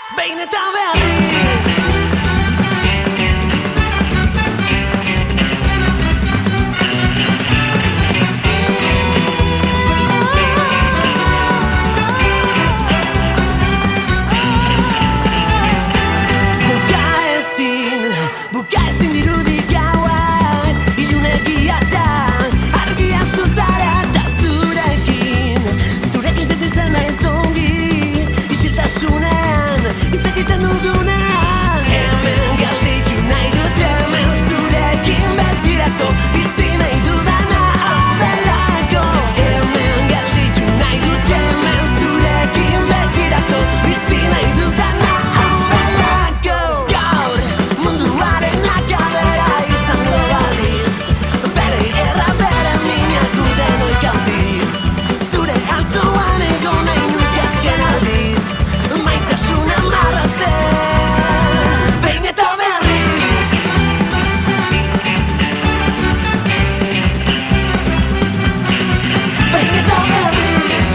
Behin eta berriz Bukaezin dirudi gauak ilunegiatan argia zuzara eta zurekin sentitzen naiz ongi isiltasunean izakiten dugunean hemen galditu nahi dut hemen zurekin betirako bizi nahi dudana hau delako hemen galditu nahi dut hemen zurekin betirako bizi nahi dudana hau delako gaur munduaren akabera izango baliz bere gerra bere minak guden oikaldiz zure altzoan ego nahi nuke azken aldiz maitasuna marrazten behin eta berriz behin eta berriz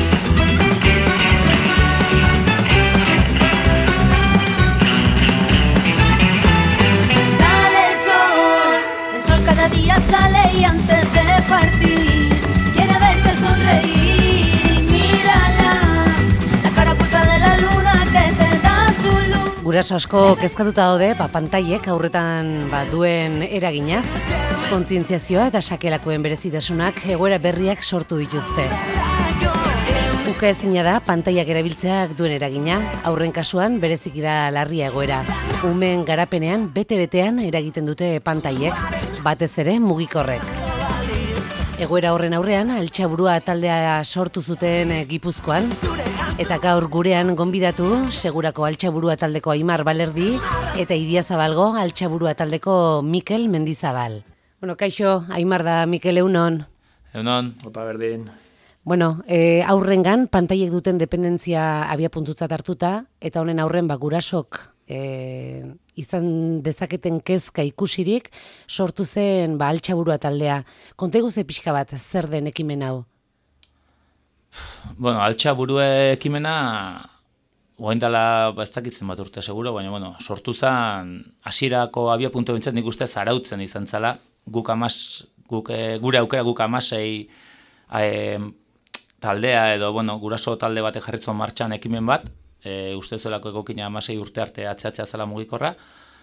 Sale el sol cada día sale y antes de partir quiere verte sonreír y mírala, la cara oculta de la luna que te da su luz. Guraso asko kezkatuta daude, pantailek aurretan duen eraginaz, kontzientziazioa eta sakelakoen berezitasunak egoera berriak sortu dituzte. Ukaezina da pantailak erabiltzeak duen eragina, aurren kasuan bereziki da larria egoera. Umeen garapenean bete-betean eragiten dute pantailek, batez ere mugikorrek. Egoera horren aurrean, Altxaburua taldea sortu zuten Gipuzkoan, eta gaur gurean gonbidatu Segurako Altxaburua taldeko Aimar Balerdi eta Idiazabalgo Altxaburua taldeko Mikel Mendizabal. Bueno, kaixo, Aimar da Mikel eunon. Eunon. Opa berdin. Bueno, aurrengan pantailek duten dependentzia abiapuntutzat hartuta, eta honen aurren gurasok izan dezaketen kezka ikusirik sortu zen Altxaburua taldea. Konta iguze pixka bat, zer den ekimen hau? Bueno, Altxaburua ekimena orain dela ez dakitzen bat urte seguro, baina sortu zen hasierako abiapuntu bintzen nik uste zarautzen izan zela, gure aukera guk 16 taldea edo guraso talde batek jarritzen martxan ekimen bat, uste zuelako egokina 16 urte arte atzeatzea zela mugikorra,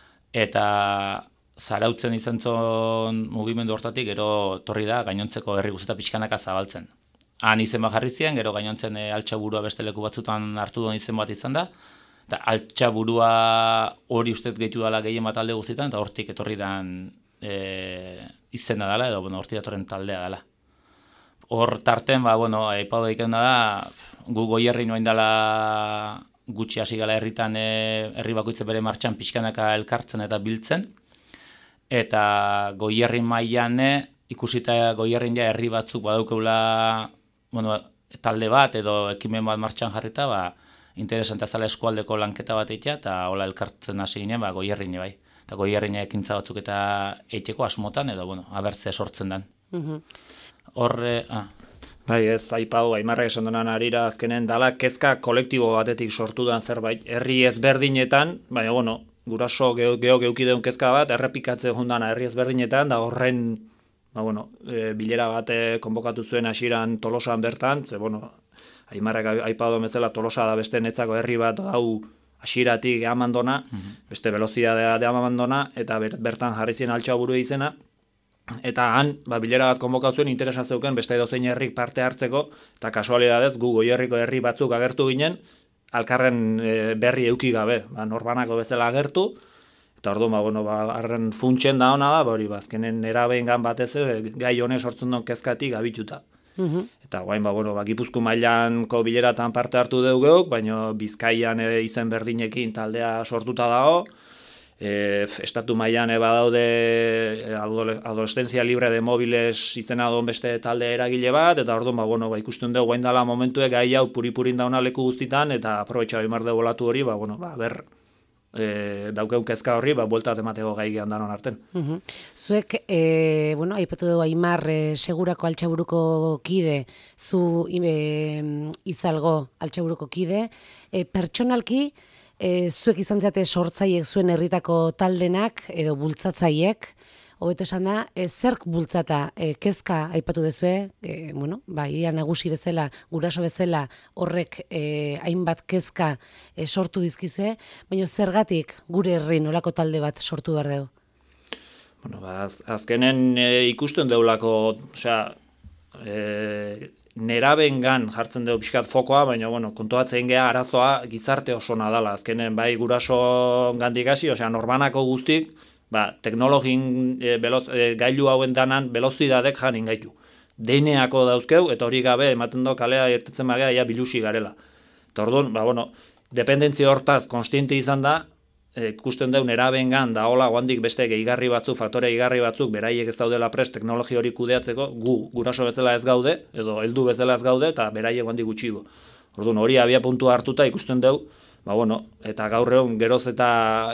eta zarautzen izan zon mugimendu hortatik gero torri da gainontzeko herri guztieta pixkanaka zabaltzen. Han izen bat jarri ziren, gero gainontzen Altxaburua beste leku batzutan hartu duen izen bat izan da, eta Altxaburua hori ustez gehitu dela gehien bat talde guztietan, eta hortik etorri dan izena dela, edo hortik datorren taldea dela. Hor tarten, aipatu daikena da, gu Goierri noain dela gutxi hasi gala herritan herri bakoitze bere martxan pixkanaka elkartzen eta biltzen, eta Goierri mailan ikusita Goierrin ja herri batzuk badaukeula talde bat edo ekimen bat martxan jarrita, interesanta zala eskualdeko lanketa bat eitea, eta hola elkartzen hasi ginen Goierrin bai. Eta Goierrin ekintza batzuk eta eiteko asmotan, edo abertze sortzen den. Horre... Bai, ez, aipau, Aimarrak esan dunan arira azkenen dala kezka kolektibo batetik sortu den zerbait. Herri ezberdinetan, baina, guraso geukideun kezka bat, errepikatzen jundana herri ezberdinetan, da horren, bilera bat konbokatu zuen hasieran Tolosan bertan, ze, Aimarrak aipau duen bezala Tolosa da beste netzako herri bat, hau hasieratik amandona, beste velozidadea de amandona, eta bertan jarri zien Altxaburua izena, eta han, bilera bat konbokatu zuen interesa zeuken beste edozein herrik parte hartzeko, eta kasualidadez gu Goierriko herri batzuk agertu ginen, alkarren berri euki gabe, norbanako bezala agertu, eta orduan, arren funtsen da hona da, azkenen erabengan batez gai honek sortzen duen kezkatik abituta. Eta guain, Gipuzko mailanko bileratan parte hartu dugu, baina Bizkaian izen berdinekin taldea sortuta dago, estatu mailan badaude adolescentzia libre de móviles izena duen beste talde eragile bat, eta orduan, ikusten dugu guain dela momentuek gai hau puripurin dauna leku guztitan, eta aprobetxa Aimar de bolatu hori, daukeun kezka horri, bueltat emateko gai gehan danon arten. Zuek, aipatu dugu Aimar, Segurako Altxaburuko kide, zu izalgo Altxaburuko kide, pertsonalki, zuek izan zate sortzaiek zuen herritako taldenak edo bultzatzaiek, hobeto esan da, zerk bultzata kezka aipatu dezue, ia nagusi bezala, guraso bezala horrek hainbat kezka sortu dizkizue, baina zergatik gure herrin olako talde bat sortu behar dugu? Azkenen ikusten deulako, nerabengan jartzen dugu pixkat fokoa, baina kontuatzen gea arazoa gizarte oso nadala. Azkenen bai guraso gandik hasi, norbanako guztik, teknologin gailu hauen danan velozidadek janin gaitu. Deineako dauzkeu, eta hori gabe ematen do kalea irtetzen bagea, ja bilusi garela. Eta orduan, dependentzia hortaz konstiente izan da, ikusten deun erabengan da hola guandik beste gehigarri batzuk, faktore gehigarri batzuk, beraiek ez daudela prest teknologia hori kudeatzeko, guraso bezala ez gaude, edo heldu bezala ez gaude, eta beraiek guandik gutxigo. Orduan hori abia puntua hartuta ikusten deu, eta gaur egun geroz eta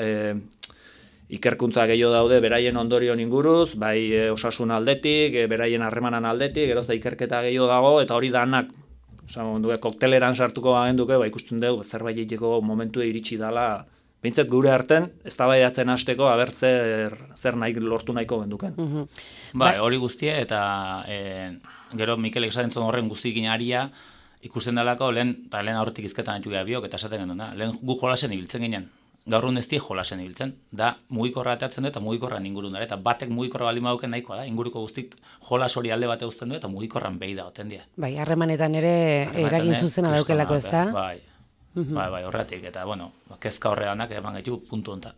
ikerkuntza gehiago daude beraien ondorion inguruz, bai osasun aldetik, beraien harremanan aldetik, geroz da ikerketa gehiago dago, eta hori danak, kokteleran sartuko agenduke, ikusten dugu zerbait egiteko momentu iritsi dala, bintzat gure arten, eztabaidatzen hasteko aber zer nahi lortu nahiko genduken. Hori guztie, eta gero Mikelek esaten zuen horren guztikin aria, ikusten dalako, lehen aurretik izketan ditu biok, eta esaten genduna, lehen gu jolasen ibiltzen ginen. Gaur ez die jolasen ibiltzen, da mugikorra atatzen du eta mugikorran ingurun dara, eta batek mugikorra baldin baduken nahikoa da, inguruko guztik jolas hori alde bate uzten du eta mugikorran behi da oten dira. Harremanetan ere eragin zuzena daukelako, ez da? Bai, horretik, eta kezka horreanak eman gaitu puntu honta.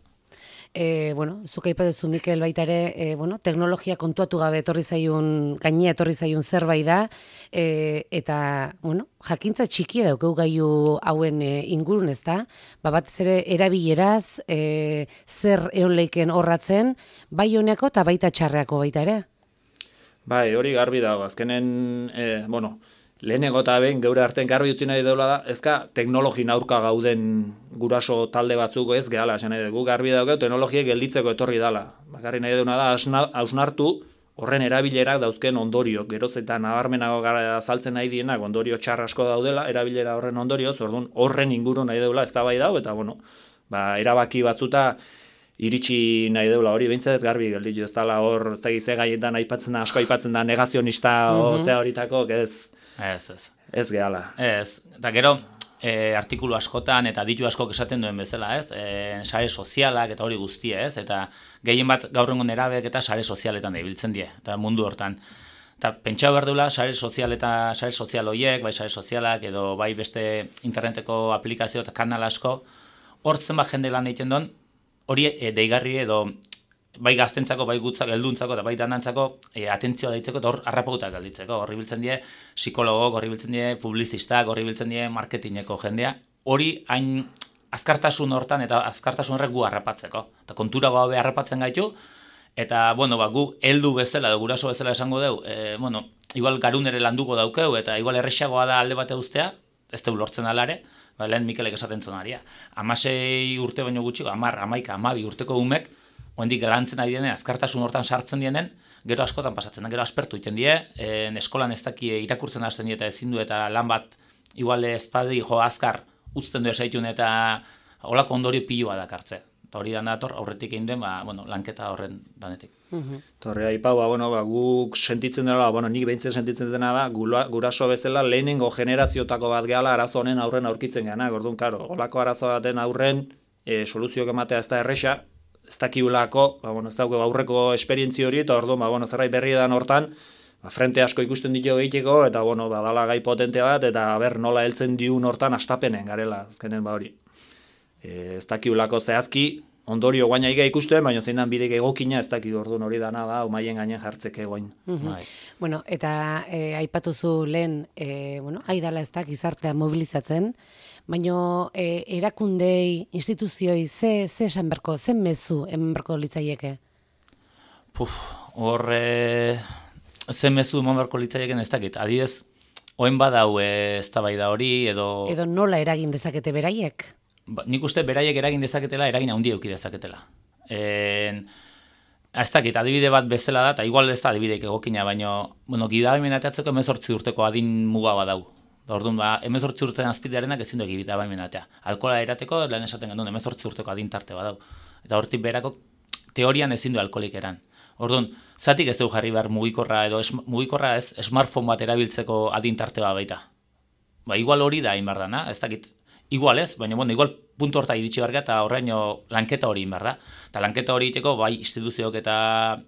Zuk aipaduzu Mikel baita ere, teknologia kontuatu gabe gainea etorri zaiun zerbait da, eta, jakintza txikia daukeu gaiu hauen ingurun, ez da? Batez ere erabileraz, zer egon leiken horratzen, bai honeko eta baita txarreako baita ere? Bai, hori garbi dago, azkenen, lehenengo eta behin geure artean garbi utzi nahi deula da, ezka teknologin aurka gauden guraso talde batzuk ez gehala, esan nahi dugu garbi dauke, teknologiek gelditzeko etorri dala. Bakarri nahi deuna da, hausnartu horren erabilerak dauzken ondoriok, geroz eta nabarmenago azaltzen nahi dienak ondorio txar asko daudela, erabilera horren ondorioz, orduan horren inguru nahi deula ez da bai dau, eta erabaki batzuta iritsi nahi deula hori, behintzat garbi gelditu ez dala hor, ez da gize gaietan asko aipatzen da negazionista zea horitako, ez gehala. Ez, eta gero artikulu askotan eta ditu askok esaten duen bezala, ez? Sare sozialak eta hori guztia, ez? Eta gehien bat gaur egun nerabek eta sare sozialetan da ibiltzen die, eta mundu hortan. Eta pentsau behar duela sare sozial horiek, bai sare sozialak edo bai beste interneteko aplikazio eta kanal asko, hor zenbat jende lan egiten duen, hori deigarri edo bai gaztentzako, bai gutzak, helduntzako eta bai danantzako atentzioa daitzeko eta hor harrapagutak galditzeko. Horri biltzen die psikologok, horri biltzen die publizistak, horri biltzen die marketingeko jendea. Hori hain azkartasun hortan eta azkartasun horrek gu harrapatzeko. Eta kontura gabe harrapatzen gaitu, eta gu heldu bezala, guraso bezala esango dugu, igual garunere landuko daukeu, eta igual erresagoa da alde bate uztea, ez dugu lortzen alare, lehen Mikelek esaten zonaria. 16 urte baino gutxiko, 10, 11, 12 urteko umek, oendik galantzen ari dienen, azkartasun hortan sartzen dienen, gero askotan pasatzen da, gero aspertu iten die, eskolan ez dakie irakurtzen hasten die eta ezin du eta lan bat, igual ezpadi azkar utzten du esaitun eta holako ondorio pilua dakartze. Eta hori dator aurretik egin den, lanketa horren danetik. Torre aipau, guk sentitzen dela, nik behintzen sentitzen dena da, guraso bezala lehenengo generazioetako bat gehala arazo honen aurren aurkitzen geana, orduan, karo, holako arazo baten aurren soluzioak ematea ez da erresa, ez dakiulako, ez dauke aurreko esperientzi hori, eta orduan, zerbait berri edan hortan, frente asko ikusten ditu egiteko, eta badala gai potente bat, eta nola heltzen diun hortan astapenen garela, azkenen hori. Ez dakiulako zehazki, ondorio guaina ikusten, baina zein dan bidek egokina ez dakik orduan hori dana da, omaien gainen jartzeke guain. Eta aipatuzu lehen, aidala ez da gizartea mobilizatzen, baina erakundei, instituzioi, ze esan berko, ze mezu eman berko litzaieke? Ze mezu eman berko litzaieken ez dakit, adidez, oen badau eztabaida hori, edo nola eragin dezakete beraiek? Nik uste beraiek eragin dezaketela, eragin handia eduki dezaketela. Ez dakit, adibide bat bezala da, eta igual ez da adibideik egokina, baina, gidabemen atatzeko 18 urteko adin muga badau. Orduan, 18 urtean azpidearenak ezin du egibita baimenatea. Alkohola erateko, lehen esaten genuen, 18 urteko adintarte badau. Eta hortik berako, teorian ezin du alkoholik eran. Orduan, zatik ez dugu jarri behar mugikorra, edo mugikorra ez, smartphone bat erabiltzeko adintarte bat baita. Igual hori da inbar dana, ez dakit, igual ez, baina igual puntu horta iritsi barga eta horreino lanketa hori inbar da. Eta lanketa hori iteko, instituzioak eta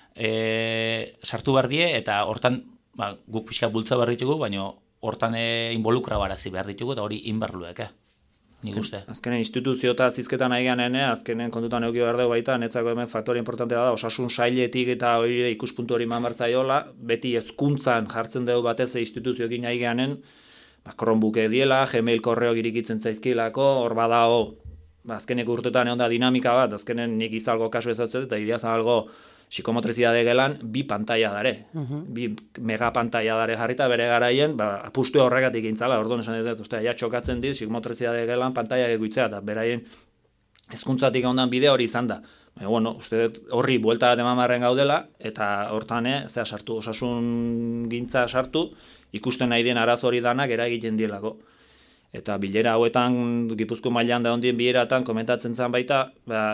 sartu behar die, eta hortan, guk pixka bultza behar ditugu, baina hortan involukra barazi behar ditugu, eta hori inbarluek, nik uste. Azkenen instituzio eta zizketan nahi ganen, azkenen kontutan euki behar dugu baita, netzako hemen faktore importantea da, osasun sailetik eta hori ikuspuntu hori manbartzaiola, beti hezkuntzan jartzen dugu batez instituzioekin nahi ganen, Chromebook diela, Gmail korreo irikitzen zaizkilako, hor badao, azkenek urtetan egon da dinamika bat, azkenen nik izalgo kasu ezatzen, eta idea zalgo psikomotrizidade gelan, 2 pantalla dare, 2 megapantalla dare jarrita bere garaien, apustu horregatik intzala, orduan esan dut, ja txokatzen dit, psikomotrizidade gelan pantalla eguitzea, eta beraien hezkuntzatik ondan bide hori izan da. Bueno, uste horri buelta bat emamarren gaudela, eta hortan, sartu, osasun gintza sartu, ikusten nahi den arazo hori danak eragiten dielako. Eta bilera hauetan, Gipuzko mailan da ondien bileratan komentatzen zen baita,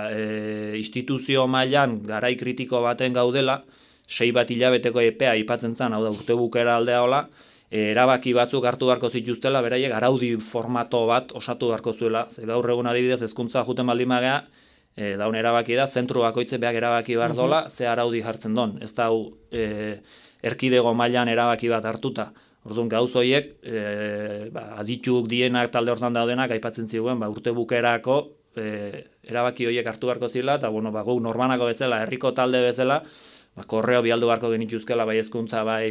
instituzio mailan garai kritiko baten gaudela, 6 bat hilabeteko epea aipatzen zen, hau da urte bukera aldea hola, erabaki batzuk hartu beharko zituztela, beraiek araudi formato bat osatu beharko zuela. Ze gaur egun adibidez hezkuntza juten baldin magea, daun erabaki da, zentru bakoitze beak erabaki behar dola, ze araudi jartzen don. Ez da erkidego mailan erabaki bat hartuta. Orduan gauz horiek, adituk dienak talde hortan daudenak aipatzen ziguen, urte bukerako erabaki horiek hartu beharko zila, eta gu normanako bezala, herriko talde bezala, korreo bialdu beharko genituzkela bai hezkuntza bai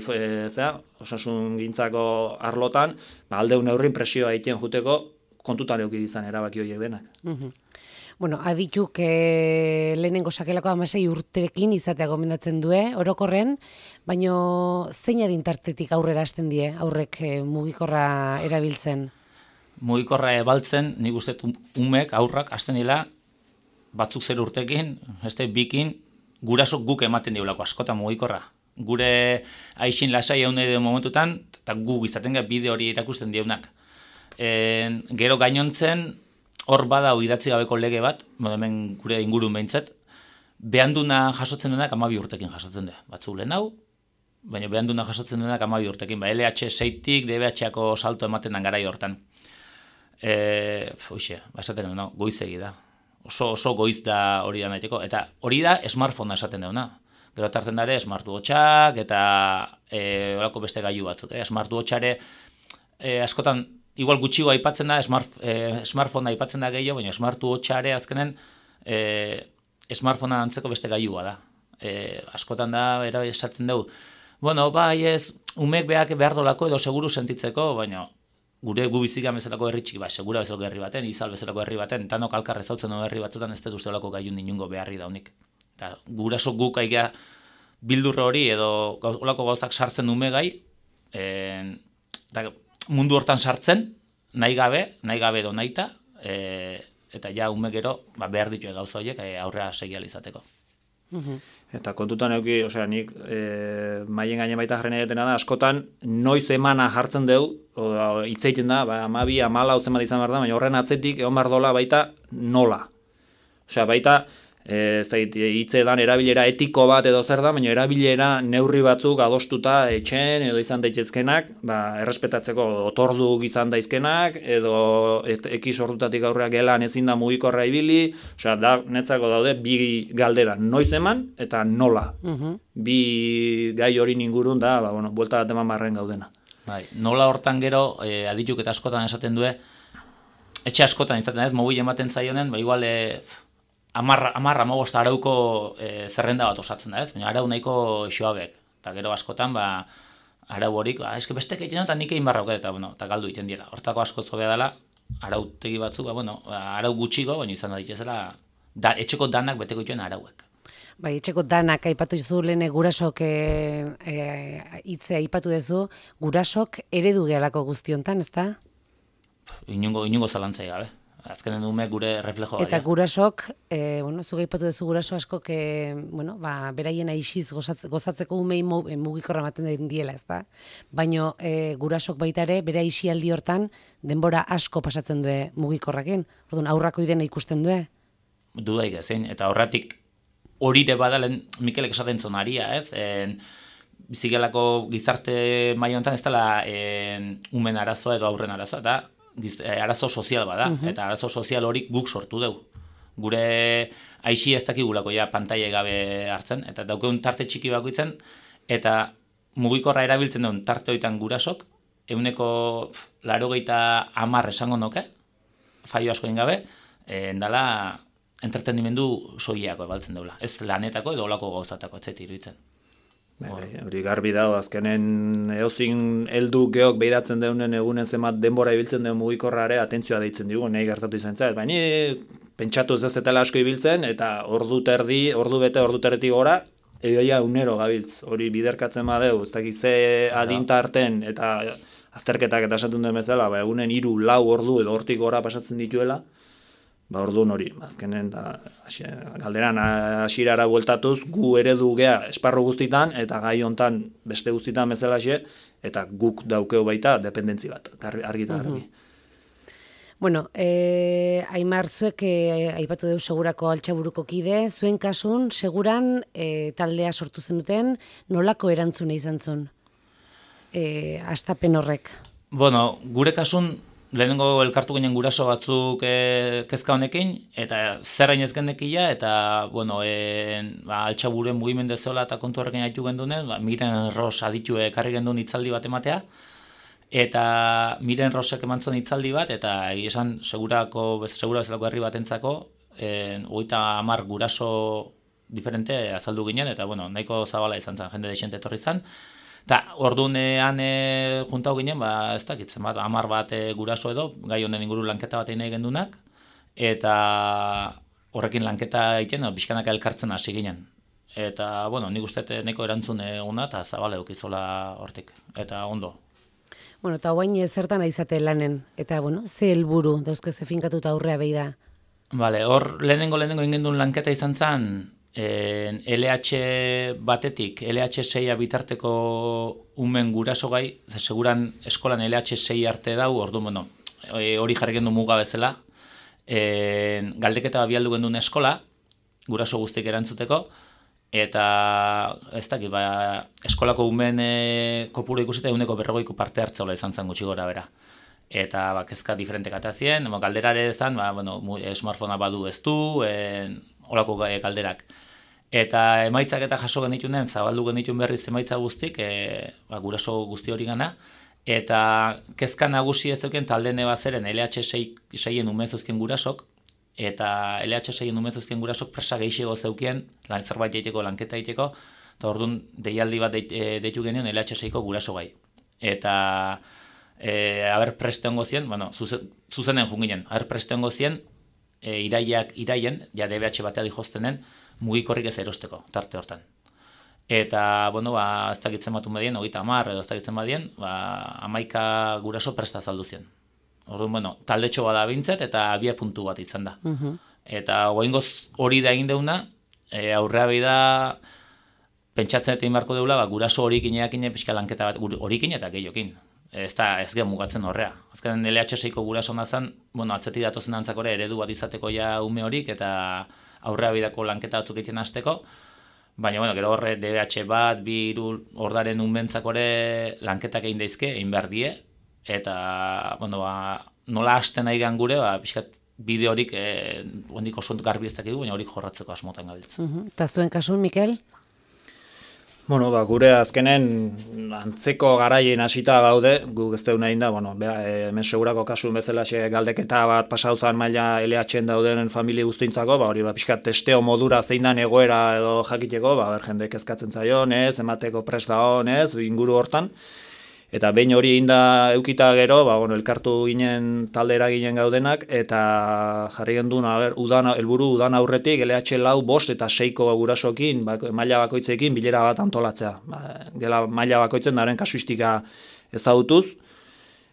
osasun gintzako arlotan, aldeun neurrin presioa egiten juteko kontutan euki izan erabaki horiek denak. Bueno, adituk lehenengo sakelako 16 urterekin izatea gomendatzen due, orokorren, baino zein adintartetik aurrera hasten die, aurrek mugikorra erabiltzen? Mugikorra ebaltzen, nik uste umek, aurrak, hasten dila, batzuk 0 urtekin, beste 2kin, gurasok guk ematen diolako askotan mugikorra. Gure aixin lasai egun edo momentutan, eta guk izaten bide hori erakusten dieunak. Gero gainontzen, hor bada idatzi gabeko lege bat, hemen gure ingurun behintzat, behanduna jasotzen duenak 12 urtekin jasotzen du. Batzuk lehen hau, baina behanduna jasotzen duenak 12 urtekin. LH6-tik, DBH-ako salto ematen dan garai hortan. Esaten duen, goizegi da. Oso goiz da hori da nahiteko. Eta hori da smartphone esaten duena. Gero tartzen dare smartwatchak eta horako beste gailu batzuk. Smartwatchare askotan igual gutxigo aipatzen da, smartphone aipatzen da gehiago, baina smartwatchare azkenen smartphonea antzeko beste gailua da. Askotan da, esaten dugu, bueno, bai ez, umek behar dolako edo seguru sentitzeko, baina gu bizikan bezalako herri txiki, segura bezalako herri baten, izal bezalako herri baten, tanok alkarrez hautzen dugu herri batzutan ez dut uste olako gaiun inungo beharri daunik. Eta guraso guk aiga bildurra hori edo olako gauzak sartzen dume gai, mundu hortan sartzen, nahi gabe edo nahita, eta ja ume gero behar ditu gauza horiek aurrera segial izateko. Eta kontutan euki, nik maien gaine baita jarren edetena da, askotan noiz emana jartzen dugu, hitz egiten da, 12, 14 zenbat izan behar da, baina horren atzetik egon behar dola baita nola. Baita, hitzedan erabilera etiko bat edo zer da, baina erabilera neurri batzuk adostuta etxen edo izan daitezkenak, errespetatzeko otorduk izan daizkenak, edo ekiz ordutatik aurreak gelan ezin da mugikorra ibili, da netzako daude 2 galdera, noiz eman eta nola. 2 gai hori ingurun da, buelta bat eman barren gaudena. Nola hortan gero, adituk eta askotan esaten due, etxe askotan izaten ez, mobil ematen zaionen, igual 10-15 arauko zerrenda bat osatzen da ez, baina arau nahiko xoabek, eta gero askotan arau horik, eske bestek egiten eta nik egin barrauk eta galdu egiten dira. Hortako asko zobea dela, arautegi batzuk, arau gutxiko, baina izan da dituzela, etxeko danak beteko dituen arauek. Bai, etxeko danak aipatu duzu lehen gurasok hitzea aipatu duzu, gurasok eredu gehalako guztiontan, ez da? Inungo zalantzai gabe. Azkenen ume gure reflejoa. Eta gurasok, bueno, zuge ipatu duzu guraso askok, bueno, beraien aixiz gozatzeko umei mugikorra ematen den diela, ezta? Baino gurasok baita ere, bere aixialdi hortan, denbora asko pasatzen due mugikorrakin. Orduan, aurrako idena ikusten due? Dudaik ezin, eta horretik horire badalen Mikelek esaten zonaria, ez? Bizigelako gizarte maila honetan ez dela umen arazoa edo aurren arazoa, eta arazo sozial bada, eta arazo sozial hori guk sortu dugu. Gure aixi ez dakigulako ja pantaile gabe hartzen, eta daukeun tarte txiki bakoitzen, eta mugikorra erabiltzen duen tarte hoitan gurasok, 80% esango nuke, faio asko gabe, endala entretenimendu soileako ebaltzen deula. Ez lanetako edo olako gauzatako etxeti iruditzen. Hori garbi dago, azkenen eozin heldu geok behidatzen deunen egunen zemat denbora ibiltzen duen mugikorrare atentzioa deitzen digu, nahi gertatu izan zait. Baina pentsatu ez dela asko ibiltzen, eta ordu bete, ordu terditik gora, edoia unero gabiltz. Hori biderkatzen badeu, ez dakiz ze adinta arten, eta azterketak eta esatun den bezala, egunen 3-4 ordu edo hortik gora pasatzen dituela, orduan hori, azkenen, galderan hasierara bueltatuz, gu eredu gea esparru guztitan, eta gai hontan beste guztitan bezalaxe, eta guk daukeu baita dependentzi bat, argita garbi. Bueno, Aimar, zuek aipatu dugu segurako altxaburuko kide, zuen kasun, seguran taldea sortu zenuten, nolako erantzuna izan zuen? Astapen horrek. Bueno, gure kasun, lehenengo elkartu ginen guraso batzuk kezka honekin, eta zerrain ez genekila, eta, bueno, altxaburen mugimendu ezola eta kontu horrekin haitu gendunen, Miren Ros aditue ekarri gendun hitzaldi bat ematea, eta Miren Rosek emantzon hitzaldi bat, eta esan segura bezalako herri batentzako, 30 guraso diferente azaldu ginen, eta, bueno, nahiko zabala izan zen, jende desente etorri zen. Eta ordunean juntau ginen, ez dakit, 10 bat guraso edo, gai honen inguru lanketa bat egin gendunak, eta horrekin lanketa egiten, bizkanaka elkartzen hasi ginen. Eta, bueno, nik uste neko erantzun eguna, eta zabale eukizola hortik, eta ondo. Bueno, eta guain zertan aizate lanen, eta, bueno, ze helburu dauzkezu finkatuta aurrea behi da? Vale, hor lehenengo egin duen lanketa izan zen, LH batetik, LH6 bitarteko umen guraso gai, seguran eskolan LH6 arte dau, ordu, bueno, hori jarri gendu muga bezala, galdeketa bialdu gendun eskola, guraso guztik erantzuteko, eta ez dakit, eskolako umen kopuru ikusita 140ko parte hartzeola izan zen gutxi gora bera. Eta kezka diferentek atazien, galderare ezan, smartphonea badu ez du, olako galderak. Eta emaitzak eta jaso genitunen, zabaldu genitun berriz emaitza guztik, guraso guzti hori gana, eta kezka nagusi ez duken talde nebazeren LH6-en umezuzken gurasok, eta LH6-en umezuzken gurasok presa gehiago zeukien, zerbait daiteko, lanketa daiteko, eta orduan deialdi bat deitu genion LH6ko guraso gai. Eta aber prestengo zien, bueno, zuzenen junginen, aber prestengo zien, iraien, ja DBH batea dijoztenen, mugikorrik ez erosteko, tarte hortan. Eta, bueno, ez dakitzen batu medien, 30 edo ez dakitzen badien, 11 guraso presta zaldu zien. Orduan, bueno, taldetxo bada bintzet, eta abia puntu bat izan da. Eta goingoz hori da egin deuna, aurrea bida, pentsatzen eta inbarko deula, guraso horiek ineakine pixka lanketa bat, horikin eta gehiokin. Ez geha mugatzen horrea. Azken LH6ko guraso nazan, bueno, atzeti datozen antzakore eredu bat izateko ja ume horik, eta aurrea bidako lanketa batzuk egiten hasteko, baina, bueno, gero horre DBH bat, 2 ordaren unbentzakore lanketak egin daizke, egin behar die, eta, bueno, nola hasten nahi gan gure, pixkat bide horik, hondik oso garbi ez dakigu, baina horik jorratzeko asmotan gabiltzen. Eta zuen kasun, Mikel? Bueno, gure azkenen antzeko garaien hasita gaude, guk ez deuna inda, bueno, hemen segurako kasun bezala galdeketa bat pasauzan maila LH-en dauden familie guztintzako, hori pixkat testeo modura zein dan egoera edo jakiteko, jende kezkatzen zaion, emateko prest dagoen, inguru hortan. Eta behin hori inda eukita gero, elkartu ginen taldera ginen gaudenak, eta jarri gendun, helburu udan aurretik, LH4, 5 eta 6ko gurasokin, maila bakoitzekin, bilera bat antolatzea. Gela maila bakoitzen daren kasuistika ezagutuz,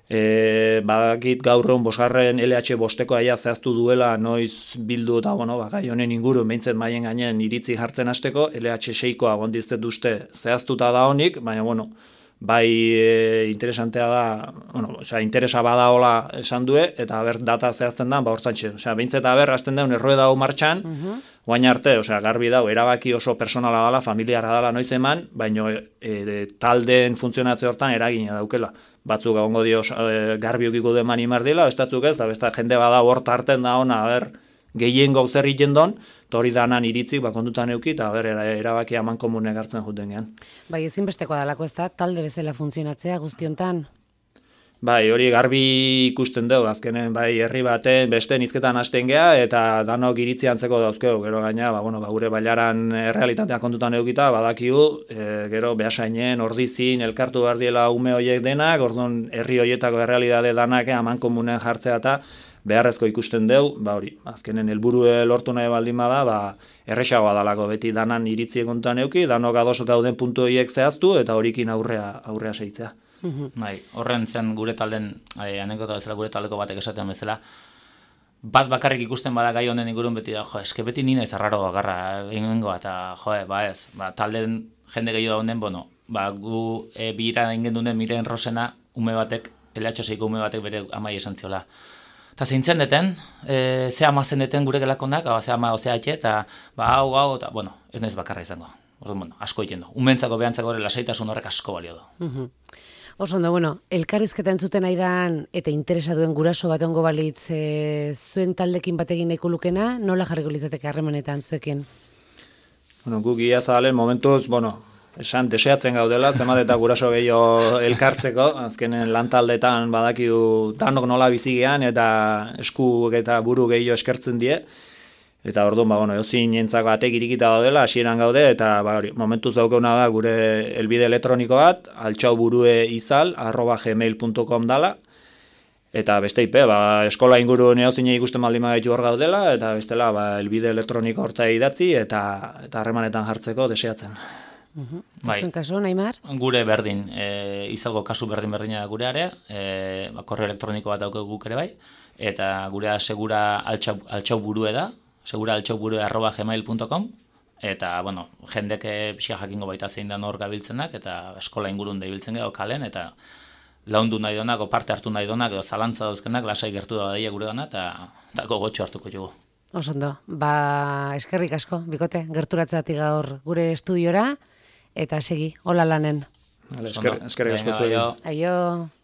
Badakit gaur egun 5. LH bosteko aia zehaztu duela noiz bildu eta gai honen inguru behintzet maien gainen iritzi jartzen hasteko, LH 6koa gondiztet uste zehaztuta da honik, baina bai interesantea da, interesa bada hola esan due, eta haber data zehazten da, hortzantxe, behintzet haber hasten daun errueda hau martxan, guain arte, garbi dau, erabaki oso personala dala, familiara dala noiz eman, baina taldeen funtzionatze hortan eragina daukela. Batzuk egongo dio garbi ukiko du eman imar dela, bestatzuk ez, da besta jende bada hor tarten da ona, gehiengo zer egiten don, eta hori danan iritzik kontutan euki, eta erabaki aman komunek hartzen juten gean. Bai, ezinbestekoa dalako ez da, talde bezala funtzionatzea guztiontan? Bai, hori garbi ikusten dugu, azkenen bai herri baten beste hizketan hasten gea, eta danok iritzi antzeko dauzkegu, gero gaina, gure bailaran realitatea kontutan eukita, badakigu, gero behasainen, ordizin, elkartu behar diela ume horiek denak, orduan herri horietako errealitate danak aman komunen jartzea eta beharrezko ikusten dugu, hori, azkenen helburu lortu nahi baldin bada, erresagoa dalako beti danan iritzi kontutan euki, danok ados gauden puntu horiek zehaztu, eta horikin aurrea seitzea. Bai, horren zen gure talden, anekdota bezala gure taldeko batek esaten bezala, bat bakarrik ikusten bada gai honen ingurun beti da, eske beti nina izarraro bakarra egingoa, eta talden jende gehiago daunden, gu bira ingen duen Miren Rosena ume batek, LH6ko ume batek bere amai esan ziola. Eta zeintzen deten, ze ama zen deten gure gelakonak, ze ama ozea ite, eta hau, eta, ez naiz bakarra izango. Orduan, asko egiten du. Umentzako behantzako lasaitasun horrek asko balio du. Oso ondo, elkarrizketa entzuten aidan eta interesa duen guraso bat ongo balitz zuen taldekin batekin nahiko lukena, nola jarriko litzateke harremanetan zuekin? Guk ia zabalen momentuz, esan deseatzen gaudela, zenbat eta guraso gehiago elkartzeko, azkenen lantaldetan badakigu danok nola bizigean eta esku eta buru gehiago eskertzen die. Eta orduan, eozin jentzako atek irikita daudela, hasieran gaude, eta momentuz daukena da gure elbide elektroniko bat, altxauburueizal@gmail.com dala, eta beste IP, eskola inguru eozin ikusten baldin bagaitu hor gaudela, eta bestela elbide elektroniko horta idatzi, eta harremanetan jartzeko deseatzen. Zuen kasu, Neymar? Gure berdin, izalgo kasu berdina gureare, korreo elektroniko bat daukegu guk ere bai, eta gurea segura altxauburue da, seguraaltxauburu@gmail.com, eta, jendek pixka jakingo baita zein da hor gabiltzenak, eta eskola ingurun debiltzen geho kalen, eta laundu nahi donak, parte hartu nahi donak, edo zalantza dauzkenak, lasai gertu da daia gure gana, eta gogotxo hartuko jugu. Osondo, eskerrik asko, bikote, gerturatzatik gaur gure estudiora, eta segi, hola lanen. Eskerrik asko zuen. Aio.